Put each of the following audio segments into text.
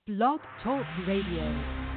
Blog Talk Radio.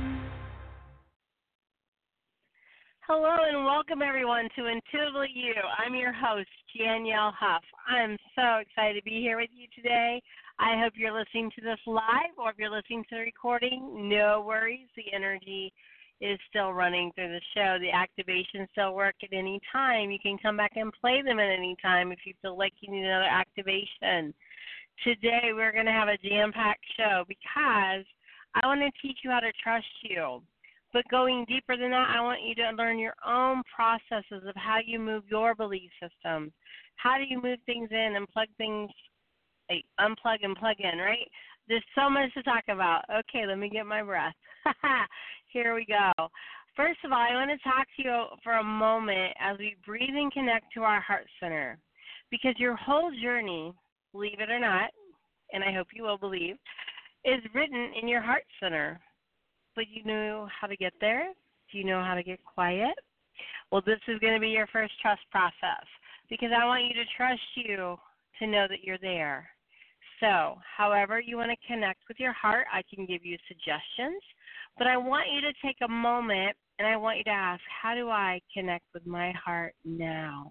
Hello and welcome everyone to Intuitively You. I'm your host, Danielle Huff. I'm so excited to be here with you today. I hope you're listening to this live, or if you're listening to the recording, no worries. The energy is still running through the show. The activations still work at any time. You can come back and play them at any time if you feel like you need another activation. Today we're going to have a jam-packed show because I want to teach you how to trust you. But going deeper than that, I want you to learn your own processes of how you move your belief systems. How do you move things in and plug things, unplug and plug in, right? There's so much to talk about. Okay, let me get my breath. Here we go. First of all, I want to talk to you for a moment as we breathe and connect to our heart center. Because your whole journey, believe it or not, and I hope you will believe, is written in your heart center. But you know how to get there? Do you know how to get quiet? Well, this is going to be your first trust process because I want you to trust you to know that you're there. So, however you want to connect with your heart, I can give you suggestions, but I want you to take a moment and I want you to ask, how do I connect with my heart now?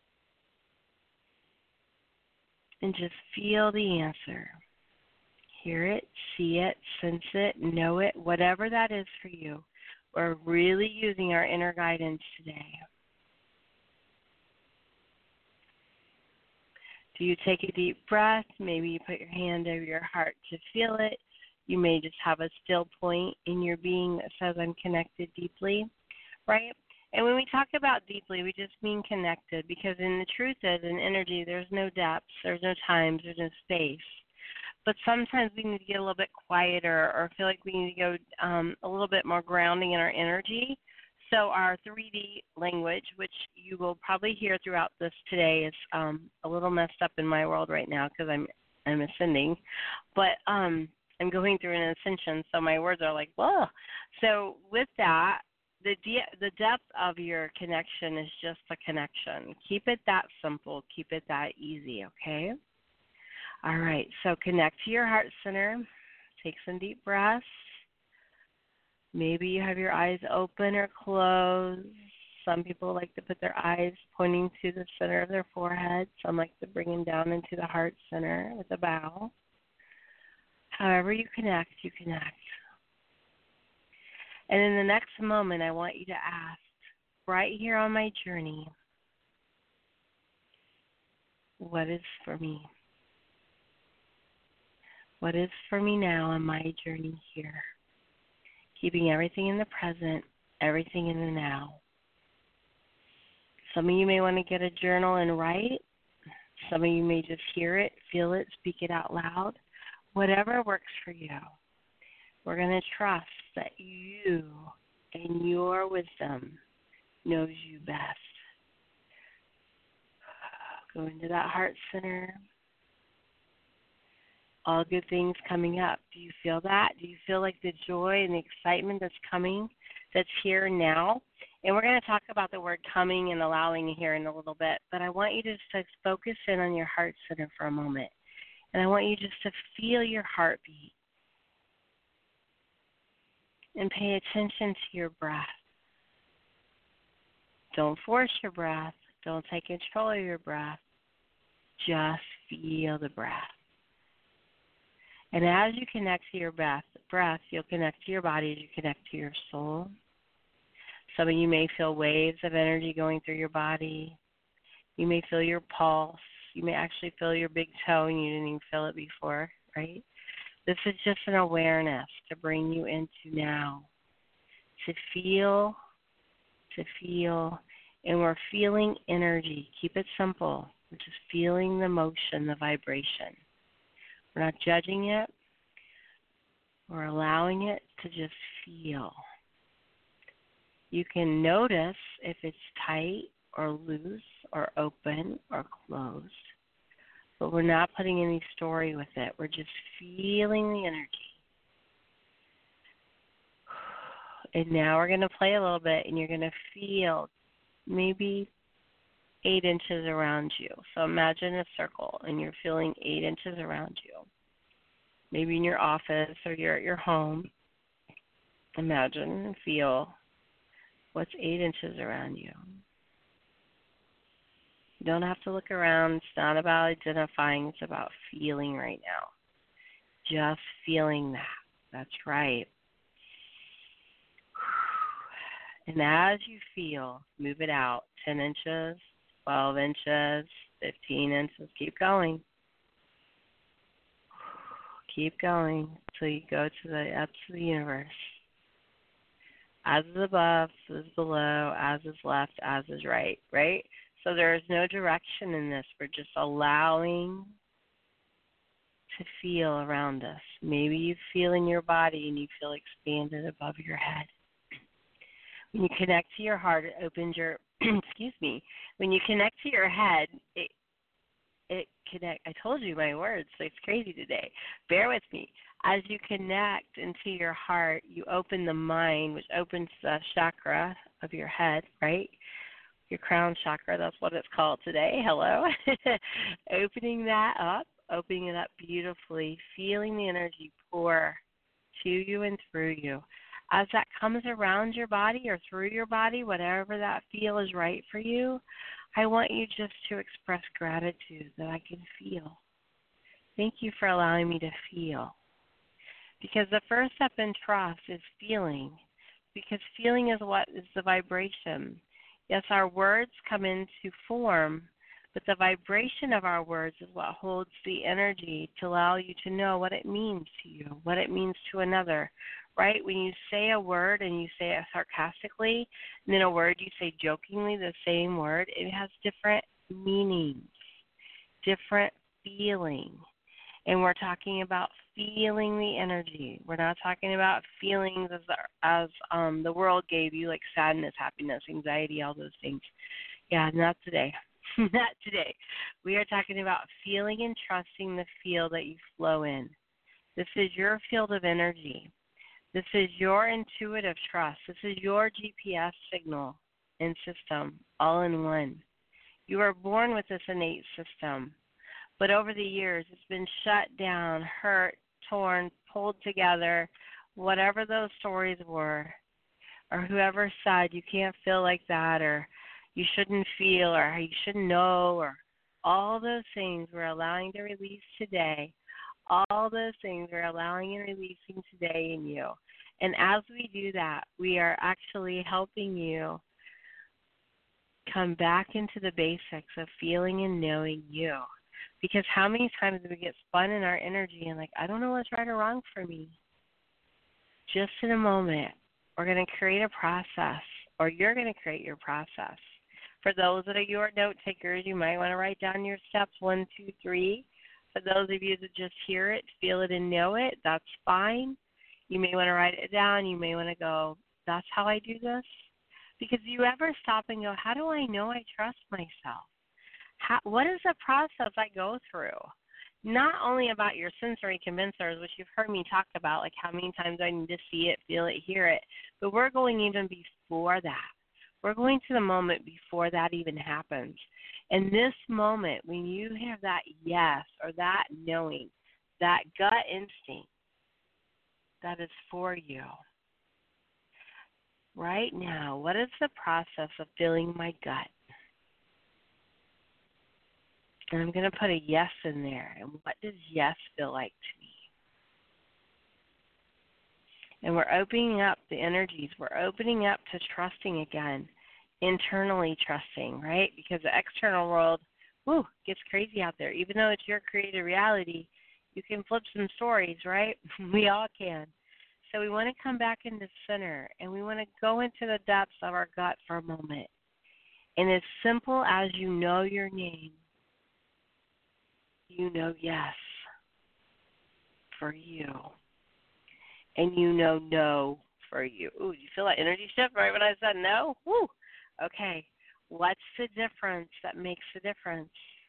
And just feel the answer. Hear it, see it, sense it, know it, whatever that is for you. We're really using our inner guidance today. Do you take a deep breath? Maybe you put your hand over your heart to feel it. You may just have a still point in your being that says, I'm connected deeply, right? And when we talk about deeply, we just mean connected because in the truth is, in energy, there's no depth, there's no time, there's no space. But sometimes we need to get a little bit quieter or feel like we need to go a little bit more grounding in our energy. So our 3D language, which you will probably hear throughout this today, is a little messed up in my world right now because I'm ascending. But I'm going through an ascension, so my words are like, whoa. So with that, the depth of your connection is just a connection. Keep it that simple. Keep it that easy, okay? All right, so connect to your heart center. Take some deep breaths. Maybe you have your eyes open or closed. Some people like to put their eyes pointing to the center of their forehead. Some like to bring them down into the heart center with a bow. However you connect, you connect. And in the next moment, I want you to ask, right here on my journey, what is for me? What is for me now on my journey here? Keeping everything in the present, everything in the now. Some of you may want to get a journal and write. Some of you may just hear it, feel it, speak it out loud. Whatever works for you. We're going to trust that you and your wisdom knows you best. Go into that heart center. All good things coming up. Do you feel that? Do you feel like the joy and the excitement that's coming, that's here now? And we're going to talk about the word coming and allowing here in a little bit, but I want you to just focus in on your heart center for a moment. And I want you just to feel your heartbeat and pay attention to your breath. Don't force your breath. Don't take control of your breath. Just feel the breath. And as you connect to your breath, you'll connect to your body as you connect to your soul. Some of you may feel waves of energy going through your body. You may feel your pulse. You may actually feel your big toe and you didn't even feel it before, right? This is just an awareness to bring you into now, to feel, and we're feeling energy. Keep it simple. We're just feeling the motion, the vibration. We're not judging it. We're allowing it to just feel. You can notice if it's tight or loose or open or closed, but we're not putting any story with it. We're just feeling the energy. And now we're going to play a little bit, and you're going to feel maybe 8 inches around you. So imagine a circle, and you're feeling 8 inches around you. maybe in your office or you're at your home. Imagine and feel what's 8 inches around you. You don't have to look around. It's not about identifying. It's about feeling right now. Just feeling that. That's right. And as you feel, move it out 10 inches, 12 inches, 15 inches. Keep going. Keep going until you go to up to the universe. As is above, as is below, as is left, as is right, right? So there is no direction in this. We're just allowing to feel around us. Maybe you feel in your body and you feel expanded above your head. When you connect to your heart, it opens your, excuse me, when you connect to your head, it connect. I told you my words, so it's crazy today. Bear with me. As you connect into your heart, you open the mind, which opens the chakra of your head, right? Your crown chakra, that's what it's called today. Hello. Opening that up, opening it up beautifully, feeling the energy pour to you and through you. As that comes around your body or through your body, whatever that feel is right for you, I want you just to express gratitude that I can feel. Thank you for allowing me to feel. Because the first step in trust is feeling. Because feeling is what is the vibration. Yes, our words come into form, but the vibration of our words is what holds the energy to allow you to know what it means to you, what it means to another. Right? When you say a word and you say it sarcastically, and then a word you say jokingly, the same word, it has different meanings, different feeling. And we're talking about feeling the energy. We're not talking about feelings as the world gave you, like sadness, happiness, anxiety, all those things. Yeah, not today. Not today. We are talking about feeling and trusting the field that you flow in. This is your field of energy. This is your intuitive trust. This is your GPS signal and system all in one. You are born with this innate system, but over the years it's been shut down, hurt, torn, pulled together, whatever those stories were, or whoever said you can't feel like that, or you shouldn't feel, or you shouldn't know, or all those things we're allowing to release today. All those things we're allowing and releasing today in you. And as we do that, we are actually helping you come back into the basics of feeling and knowing you. Because how many times do we get spun in our energy and like, I don't know what's right or wrong for me. Just in a moment, we're going to create a process, or you're going to create your process. For those that are your note takers, you might want to write down your steps 1, 2, 3. For those of you that just hear it, feel it, and know it, that's fine. You may want to write it down. You may want to go, that's how I do this. Because you ever stop and go, how do I know I trust myself? What is the process I go through? Not only about your sensory convincers, which you've heard me talk about, like how many times I need to see it, feel it, hear it, but we're going even before that. We're going to the moment before that even happens. And this moment, when you have that yes or that knowing, that gut instinct, that is for you. Right now, what is the process of feeling my gut? And I'm going to put a yes in there. And what does yes feel like to me? And we're opening up the energies. We're opening up to trusting again, internally trusting, right? Because the external world, gets crazy out there. Even though it's your created reality, you can flip some stories, right? We all can. So we want to come back into center, and we want to go into the depths of our gut for a moment. And as simple as you know your name, you know yes for you. And you know no for you. Ooh, you feel that energy shift right when I said no? Woo! Okay, what's the difference that makes the difference?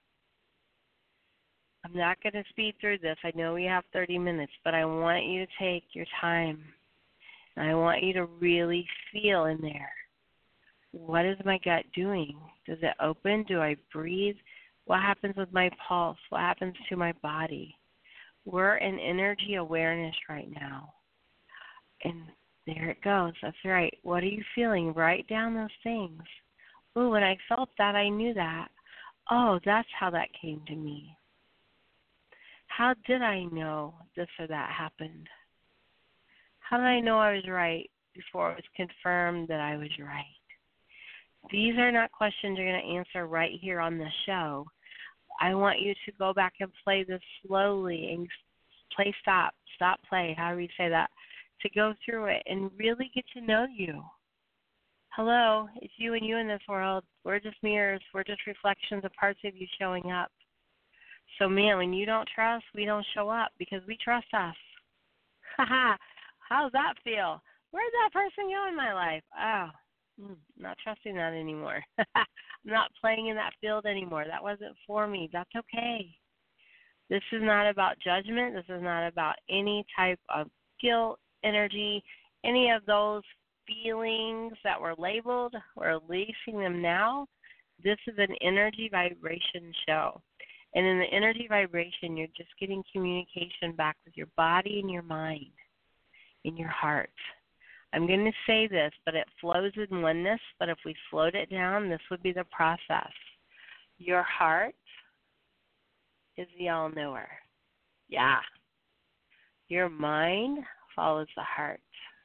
I'm not going to speed through this. I know we have 30 minutes, but I want you to take your time. And I want you to really feel in there. What is my gut doing? Does it open? Do I breathe? What happens with my pulse? What happens to my body? We're in energy awareness right now. And there it goes. That's right. What are you feeling? Write down those things. Ooh, when I felt that, I knew that. Oh, that's how that came to me. How did I know this or that happened? How did I know I was right before it was confirmed that I was right? These are not questions you're going to answer right here on the show. I want you to go back and play this slowly and play stop, play, however you say that, to go through it and really get to know you. Hello, it's you and you in this world. We're just mirrors. We're just reflections of parts of you showing up. So, man, when you don't trust, we don't show up because we trust us. Haha, how's that feel? Where'd that person go in my life? Oh, not trusting that anymore. I'm not playing in that field anymore. That wasn't for me. That's okay. This is not about judgment. This is not about any type of guilt, energy, any of those feelings that were labeled. We're releasing them now. This is an energy vibration show. And in the energy vibration, you're just getting communication back with your body and your mind, in your heart. I'm going to say this, but it flows in oneness. But if we slowed it down, this would be the process. Your heart is the all-knower. Yeah. Your mind follows the heart.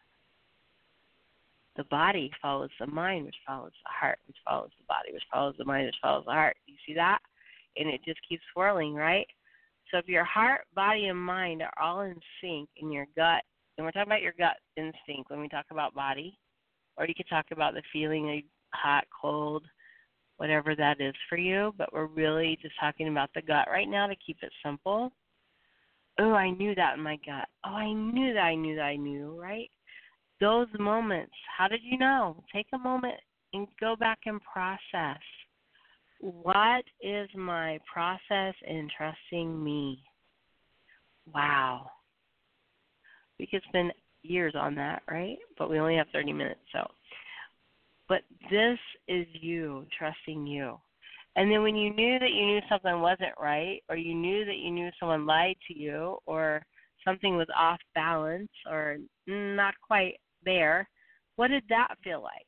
The body follows the mind, which follows the heart, which follows the body, which follows the mind, which follows the heart. You see that? And it just keeps swirling, right? So if your heart, body, and mind are all in sync in your gut, and we're talking about your gut instinct when we talk about body, or you could talk about the feeling of hot, cold, whatever that is for you, but we're really just talking about the gut right now to keep it simple. Oh, I knew that in my gut. Oh, I knew that I knew that I knew, right? Those moments, how did you know? Take a moment and go back and process. What is my process in trusting me? Wow. We could spend years on that, right? But we only have 30 minutes, so. But this is you, trusting you. And then when you knew that you knew something wasn't right, or you knew that you knew someone lied to you, or something was off balance, or not quite there, what did that feel like?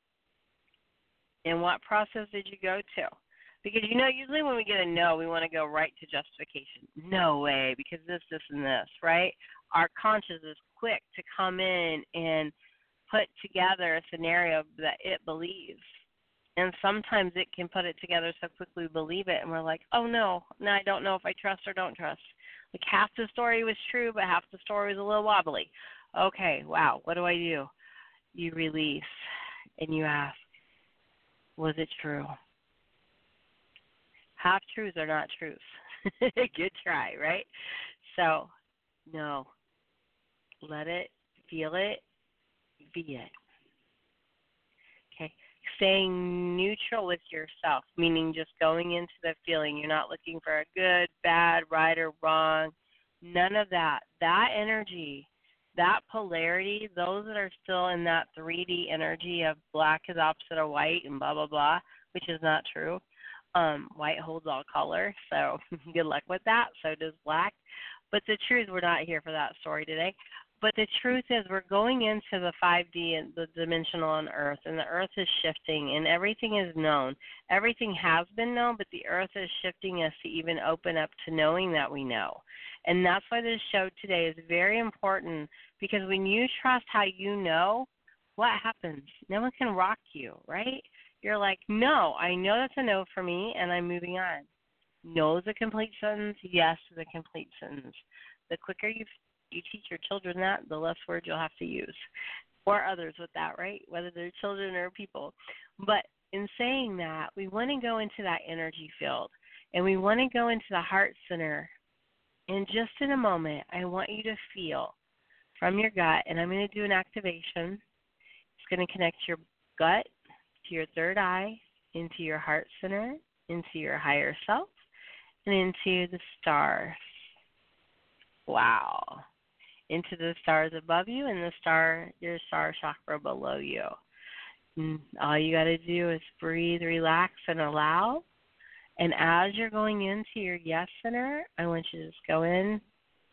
And what process did you go to? Because, usually when we get a no, we want to go right to justification. No way, because this, and this, right? Our conscience is quick to come in and put together a scenario that it believes. And sometimes it can put it together so quickly we believe it, and we're like, oh, no, now I don't know if I trust or don't trust. Like half the story was true, but half the story was a little wobbly. Okay, wow, what do? You release, and you ask, was it true? Half truths are not truths. Good try, right? So, no. Let it, feel it, be it. Okay. Staying neutral with yourself, meaning just going into the feeling. You're not looking for a good, bad, right, or wrong. None of that. That energy, that polarity, those that are still in that 3D energy of black is opposite of white and blah, blah, blah, which is not true. White holds all color, so good luck with that. So does black. But the truth, we're not here for that story today. But the truth is we're going into the 5D and the dimensional on Earth, and the Earth is shifting, and everything is known. Everything has been known, but the Earth is shifting us to even open up to knowing that we know. And that's why this show today is very important, because when you trust how you know, what happens? No one can rock you, right? You're like, no, I know that's a no for me, and I'm moving on. No is a complete sentence. Yes is a complete sentence. The quicker you teach your children that, the less words you'll have to use, or others with that, right? Whether they're children or people. But in saying that, we want to go into that energy field, and we want to go into the heart center. And just in a moment, I want you to feel from your gut, and I'm going to do an activation. It's going to connect your gut to your third eye, into your heart center, into your higher self, and into the stars. Wow. Into the stars above you and your star chakra below you. And all you got to do is breathe, relax, and allow. And as you're going into your yes center, I want you to just go in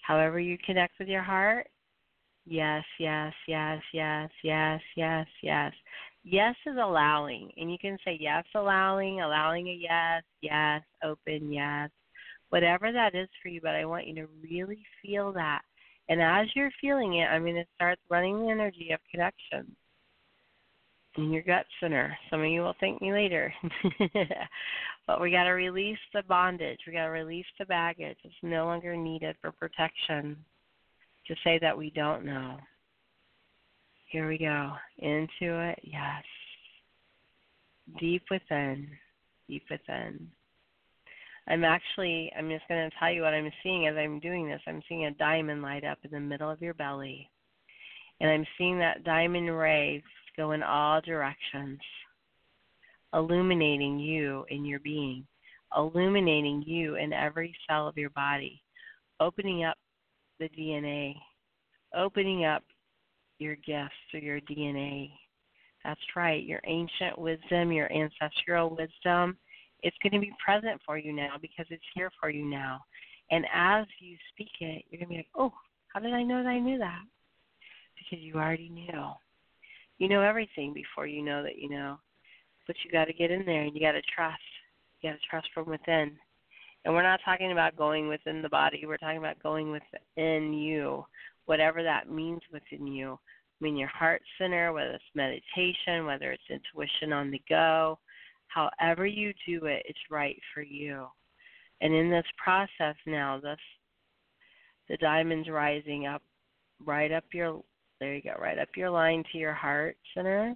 However you connect with your heart, yes, yes, yes, yes, yes, yes, yes. Yes is allowing, and you can say yes, allowing, allowing a yes, yes, open, yes, whatever that is for you, but I want you to really feel that. And as you're feeling it, I'm going to start running the energy of connection in your gut center. Some of you will thank me later. But we got to release the bondage. We got to release the baggage. It's no longer needed for protection to say that we don't know. Here we go. Into it, yes. Deep within, deep within. I'm just going to tell you what I'm seeing as I'm doing this. I'm seeing a diamond light up in the middle of your belly. And I'm seeing that diamond ray go in all directions, illuminating you in your being, illuminating you in every cell of your body, opening up the DNA, opening up your gifts through your DNA. That's right, your ancient wisdom, your ancestral wisdom, it's going to be present for you now because it's here for you now. And as you speak it, you're going to be like, oh, how did I know that I knew that? Because you already knew. You know everything before you know that you know. But you got to get in there and you got to trust. You got to trust from within. And we're not talking about going within the body. We're talking about going within you, whatever that means within you. I mean, your heart center, whether it's meditation, whether it's intuition on the go, however you do it, it's right for you. And in this process now, the diamond's rising up, right up your, there you go, right up your line to your heart center.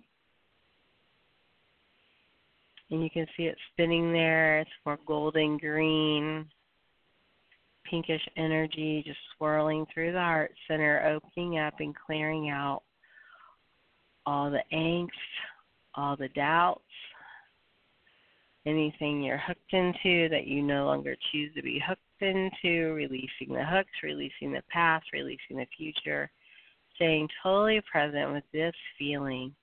And you can see it spinning there. It's more golden green, pinkish energy just swirling through the heart center, opening up and clearing out all the angst, all the doubts, anything you're hooked into that you no longer choose to be hooked into, releasing the hooks, releasing the past, releasing the future, staying totally present with this feeling.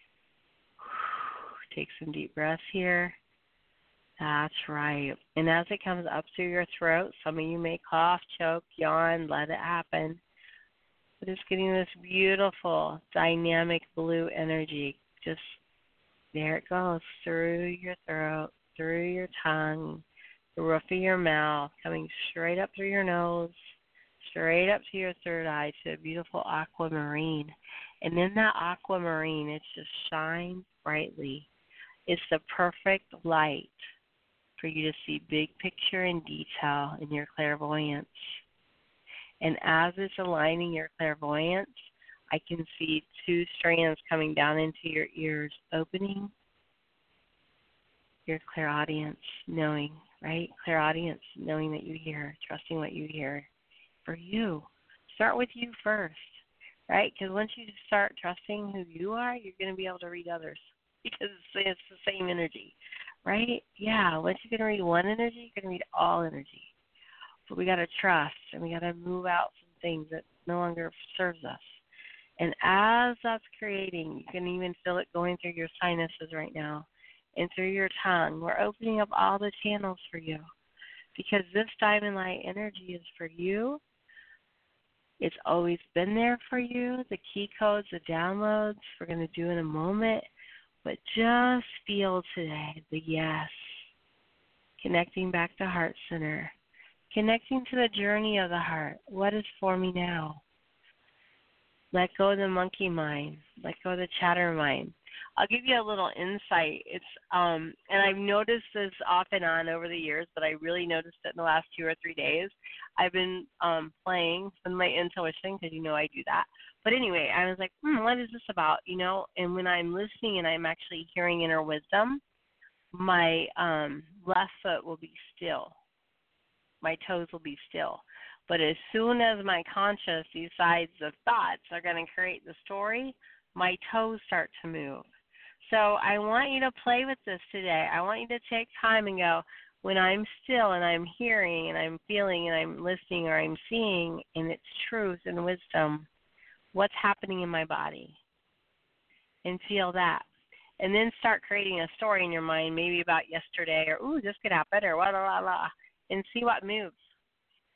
Take some deep breaths here. That's right. And as it comes up through your throat, some of you may cough, choke, yawn, let it happen. But it's getting this beautiful, dynamic blue energy. Just there it goes, through your throat, through your tongue, the roof of your mouth, coming straight up through your nose, straight up to your third eye, to a beautiful aquamarine. And in that aquamarine, it just shines brightly. It's the perfect light for you to see big picture and detail in your clairvoyance. And as it's aligning your clairvoyance, I can see two strands coming down into your ears, opening your clairaudience, knowing, right? Clairaudience, knowing that you hear, trusting what you hear for you. Start with you first, right? Because once you start trusting who you are, you're going to be able to read others because it's the same energy, right? Yeah, once you can read one energy, you can read all energy. But we got to trust, and we got to move out some things that no longer serves us. And as that's creating, you can even feel it going through your sinuses right now and through your tongue. We're opening up all the channels for you because this diamond light energy is for you. It's always been there for you. The key codes, the downloads, we're going to do in a moment. But just feel today the yes, connecting back to heart center. Connecting to the journey of the heart. What is for me now? Let go of the monkey mind. Let go of the chatter mind. I'll give you a little insight. It's and I've noticed this off and on over the years, but I really noticed it in the last 2 or 3 days. I've been playing with my intuition because you know I do that. But anyway, I was like, what is this about? You know, and when I'm listening and I'm actually hearing inner wisdom, my left foot will be still. My toes will be still. But as soon as my conscious decides the thoughts are going to create the story, my toes start to move. So I want you to play with this today. I want you to take time and go, when I'm still and I'm hearing and I'm feeling and I'm listening or I'm seeing and it's truth and wisdom, what's happening in my body? And feel that. And then start creating a story in your mind, maybe about yesterday or, ooh, this could happen or blah, blah, blah, blah. And see what moves.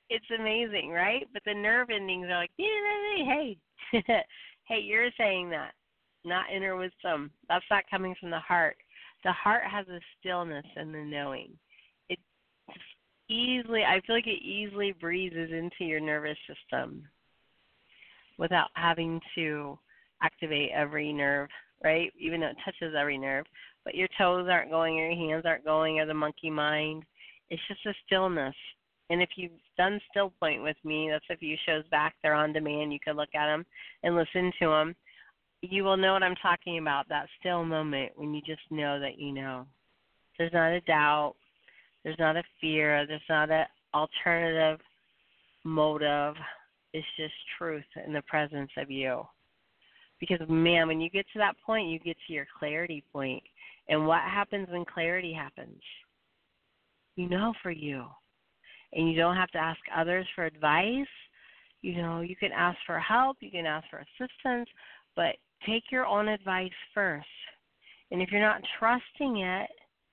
It's amazing, right? But the nerve endings are like, hey, hey, you're saying that, not inner wisdom. That's not coming from the heart. The heart has a stillness in the knowing. It just easily, I feel like it easily breezes into your nervous system without having to activate every nerve, right? Even though it touches every nerve. But your toes aren't going, or your hands aren't going, or the monkey mind. It's just a stillness. And if you've done Still Point with me, that's a few shows back. They're on demand. You can look at them and listen to them. You will know what I'm talking about, that still moment when you just know that you know. There's not a doubt. There's not a fear. There's not an alternative motive. It's just truth in the presence of you. Because, man, when you get to that point, you get to your clarity point. And what happens when clarity happens? You know for you. And you don't have to ask others for advice. You know, you can ask for help. You can ask for assistance. But take your own advice first. And if you're not trusting it,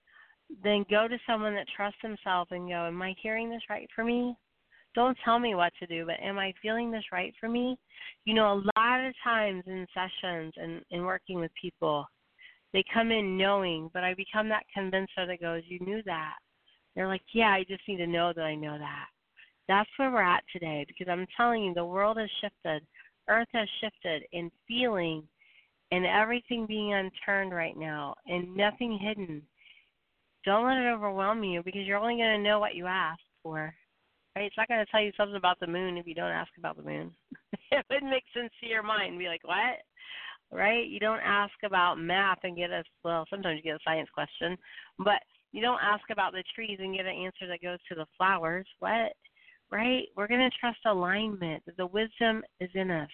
then go to someone that trusts himself and go, am I hearing this right for me? Don't tell me what to do, but am I feeling this right for me? You know, a lot of times in sessions and in working with people, they come in knowing, but I become that convincer that goes, you knew that. They're like, yeah, I just need to know that I know that. That's where we're at today, because I'm telling you, the world has shifted. Earth has shifted in feeling and everything being unturned right now and nothing hidden. Don't let it overwhelm you, because you're only going to know what you ask for. Right? It's not going to tell you something about the moon if you don't ask about the moon. It wouldn't make sense to your mind. Be like, what? Right? You don't ask about math and get well, sometimes you get a science question, but you don't ask about the trees and get an answer that goes to the flowers. What? Right? We're going to trust alignment, that the wisdom is in us.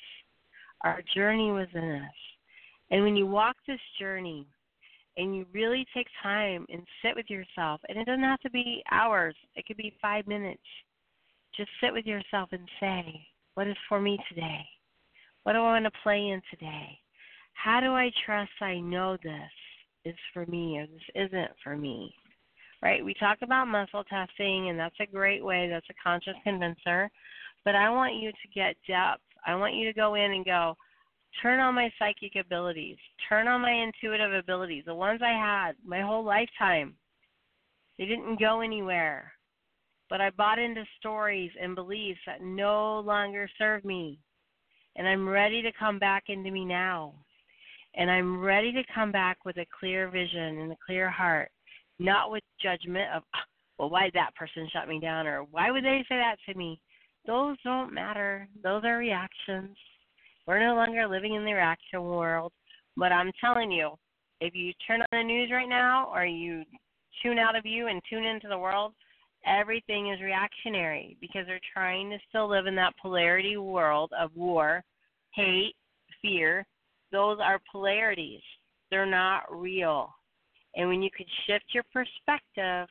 Our journey was in us. And when you walk this journey and you really take time and sit with yourself, and it doesn't have to be hours. It could be 5 minutes. Just sit with yourself and say, what is for me today? What do I want to play in today? How do I trust I know this is for me or this isn't for me? Right? We talk about muscle testing, and that's a great way. That's a conscious convincer. But I want you to get depth. I want you to go in and go, turn on my psychic abilities. Turn on my intuitive abilities, the ones I had my whole lifetime. They didn't go anywhere. But I bought into stories and beliefs that no longer serve me. And I'm ready to come back into me now. And I'm ready to come back with a clear vision and a clear heart, not with judgment of, well, why did that person shut me down, or why would they say that to me? Those don't matter. Those are reactions. We're no longer living in the reaction world. But I'm telling you, if you turn on the news right now or you tune out of you and tune into the world, everything is reactionary, because they're trying to still live in that polarity world of war, hate, fear. Those are polarities. They're not real. And when you could shift your perspective,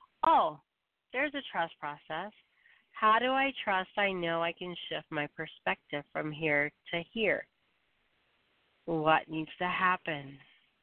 oh, there's a trust process. How do I trust I know I can shift my perspective from here to here? What needs to happen?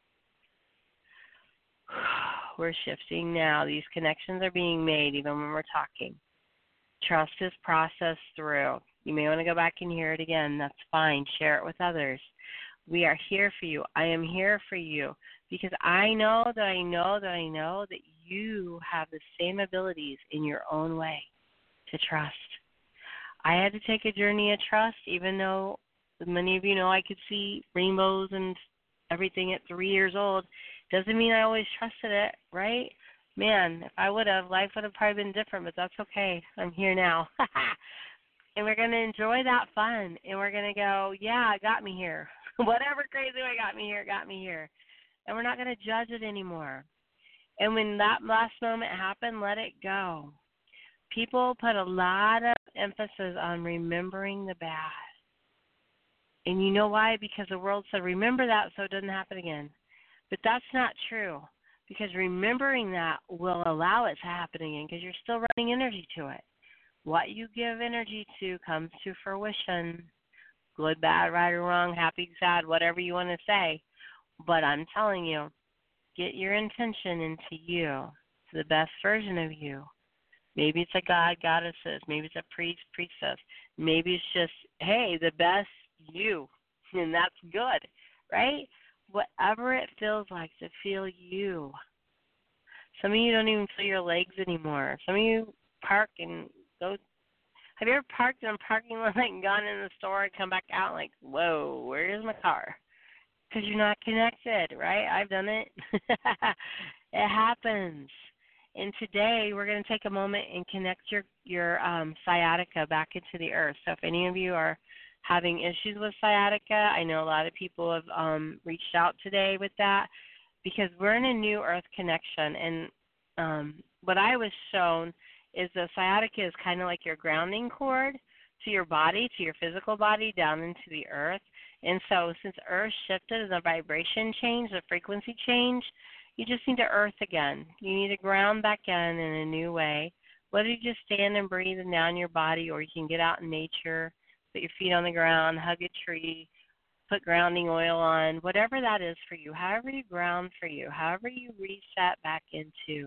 We're shifting now. These connections are being made even when we're talking. Trust is processed through. You may want to go back and hear it again. That's fine. Share it with others. We are here for you. I am here for you, because I know that I know that I know that you have the same abilities in your own way to trust. I had to take a journey of trust, even though many of you know I could see rainbows and everything at 3 years old. Doesn't mean I always trusted it, right? Man, if I would have, life would have probably been different, but that's okay. I'm here now. And we're going to enjoy that fun. And we're going to go, yeah, it got me here. Whatever crazy way got me here, it got me here. And we're not going to judge it anymore. And when that last moment happened, let it go. People put a lot of emphasis on remembering the bad. And you know why? Because the world said, remember that so it doesn't happen again. But that's not true, because remembering that will allow it to happen again, because you're still running energy to it. What you give energy to comes to fruition. Good, bad, right or wrong, happy, sad, whatever you want to say. But I'm telling you, get your intention into you, to the best version of you. Maybe it's a god, goddesses. Maybe it's a priest, priestess. Maybe it's just, hey, the best you, and that's good, right? Whatever it feels like to feel you. Some of you don't even feel your legs anymore. Some of you park and go. Have you ever parked in a parking lot and gone in the store and come back out like, whoa, where is my car? Because you're not connected, right? I've done it. It happens. And today we're going to take a moment and connect your sciatica back into the earth. So if any of you are having issues with sciatica, I know a lot of people have reached out today with that because we're in a new earth connection. And what I was shown is the sciatica is kind of like your grounding cord to your body, to your physical body, down into the earth. And so since earth shifted and the vibration changed, the frequency changed, you just need to earth again. You need to ground back in a new way. Whether you just stand and breathe and down your body, or you can get out in nature, put your feet on the ground, hug a tree, put grounding oil on, whatever that is for you, however you ground for you, however you reset back into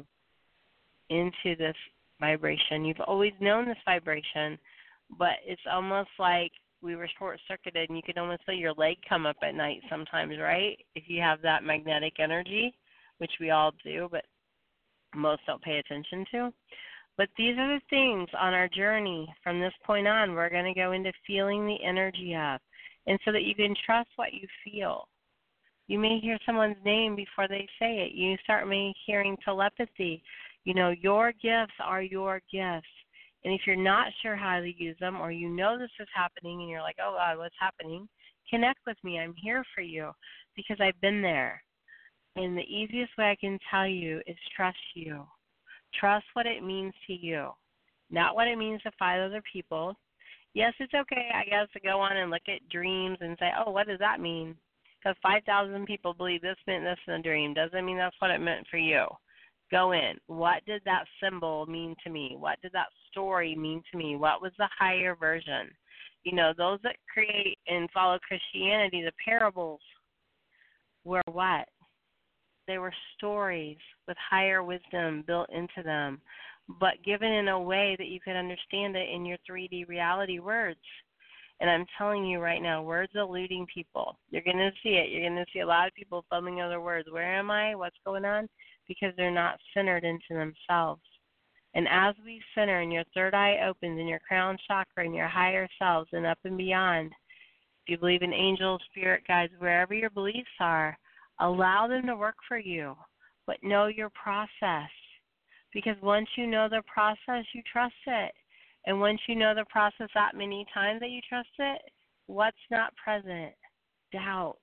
this vibration. You've always known this vibration, but it's almost like we were short-circuited, and you can almost feel your leg come up at night sometimes, right? If you have that magnetic energy, which we all do, but most don't pay attention to. But these are the things on our journey from this point on we're going to go into feeling the energy of, and so that you can trust what you feel. You may hear someone's name before they say it. You start hearing telepathy. You know, your gifts are your gifts. And if you're not sure how to use them, or you know this is happening and you're like, oh, God, what's happening? Connect with me. I'm here for you because I've been there. And the easiest way I can tell you is trust you. Trust what it means to you, not what it means to 5 other people. Yes, it's okay, I guess, to go on and look at dreams and say, oh, what does that mean? Because 5,000 people believe this meant this in a dream. Doesn't mean that's what it meant for you. Go in. What did that symbol mean to me? What did that story mean to me? What was the higher version? You know, those that create and follow Christianity, the parables were what? They were stories with higher wisdom built into them, but given in a way that you could understand it in your 3D reality words. And I'm telling you right now, words eluding people. You're going to see it. You're going to see a lot of people fumbling other words. Where am I? What's going on? Because they're not centered into themselves. And as we center and your third eye opens and your crown chakra and your higher selves and up and beyond, if you believe in angels, spirit guides, wherever your beliefs are, allow them to work for you, but know your process. Because once you know the process, you trust it. And once you know the process that many times that you trust it, what's not present? Doubt,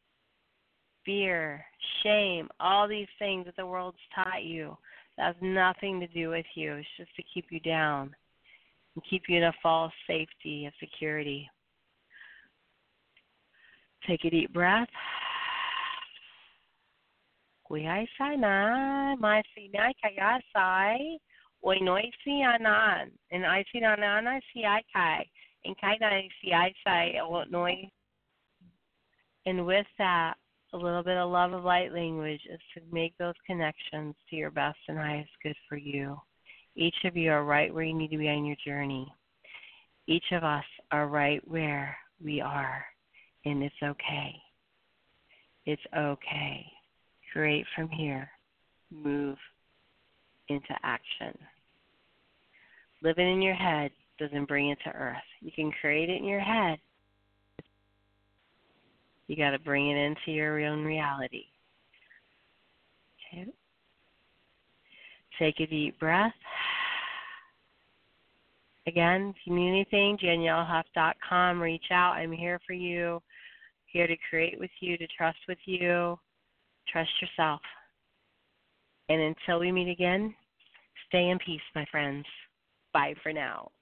fear, shame, all these things that the world's taught you. That has nothing to do with you. It's just to keep you down and keep you in a false safety of security. Take a deep breath. Kuyaisai na, masinai kayasai, oinoisi anan, and I see anana si I kai, and kaina si I sai noi. And with that, a little bit of love of light language is to make those connections to your best and highest good for you. Each of you are right where you need to be on your journey. Each of us are right where we are, and it's okay. It's okay. Create from here. Move into action. Living in your head doesn't bring it to earth. You can create it in your head. You got to bring it into your own reality. Okay. Take a deep breath. Again, if you need anything, JanielleHuff.com. Reach out. I'm here for you. Here to create with you, to trust with you. Trust yourself. And until we meet again, stay in peace, my friends. Bye for now.